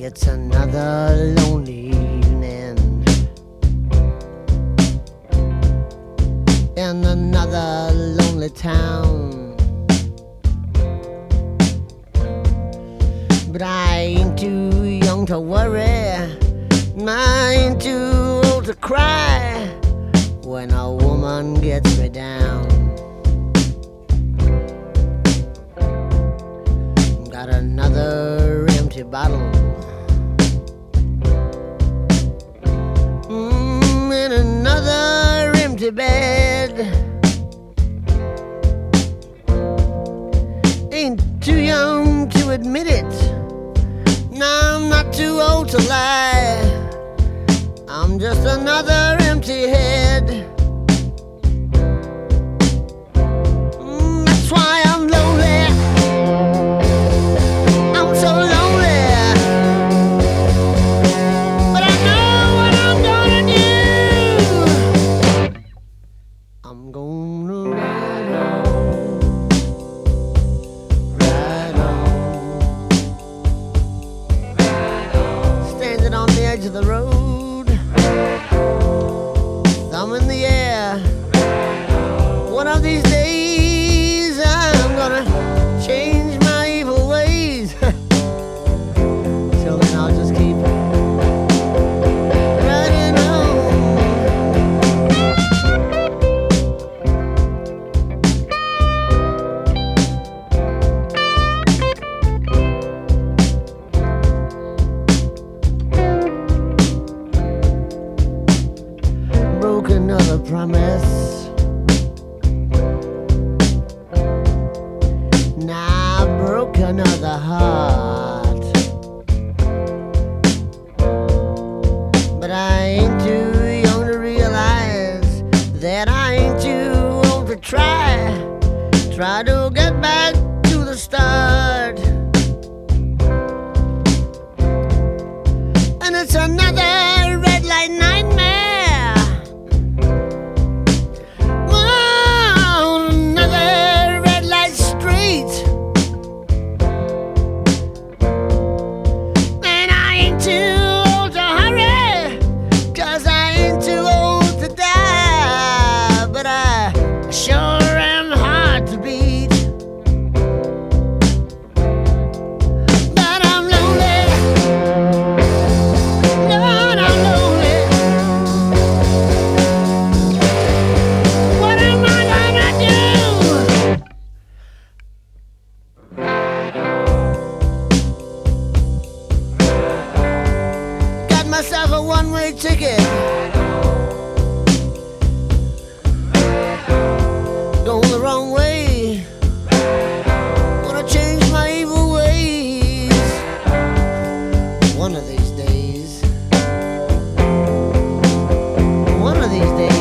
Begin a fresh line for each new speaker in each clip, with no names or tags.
It's another lonely evening in another lonely town, but I ain't too young to worry, I ain't too old to cry when a woman gets me down. Got another empty bottle in another empty bed. Ain't too young to admit it, no, I'm not too old to lie. I'm just another empty head. That's why I'm lonely. I'm so lonely. But I know what I'm gonna do. I'm gonna ride on, standing on the edge of the road, thumb in the air. One of these days I'm gonna change my evil ways. Till then I'll just keep riding on. Broke another promise, now I broke another heart, but I ain't too young to realize that I ain't too old to try to get back to the start. And it's another red light nightmare, another red light street, and I ain't too old to hurry, 'cause I ain't too old to die, but I sure am hard to beat. But I'm lonely, Lord, I'm lonely. What am I gonna do? Got myself a one-way ticket, going the wrong way. Wanna change my evil ways one of these days. One of these days.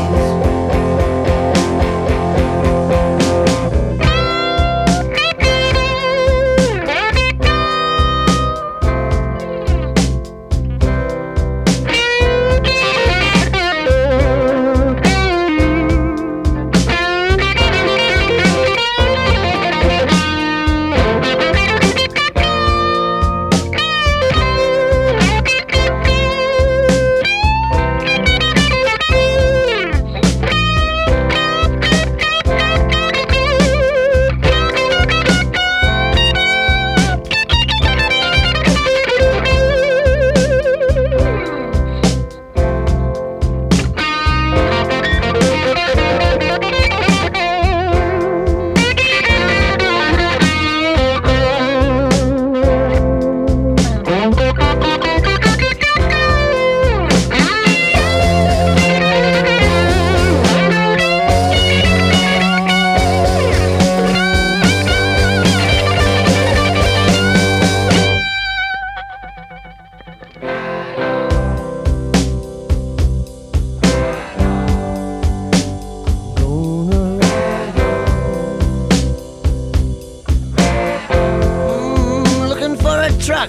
Truck.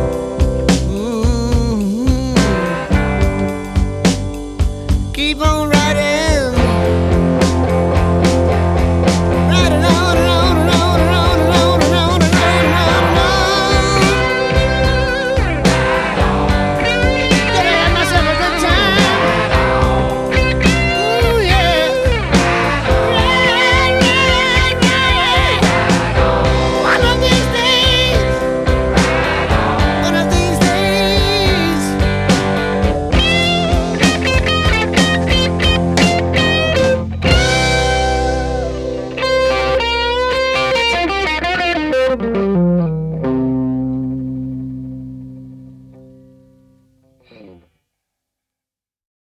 Keep on riding.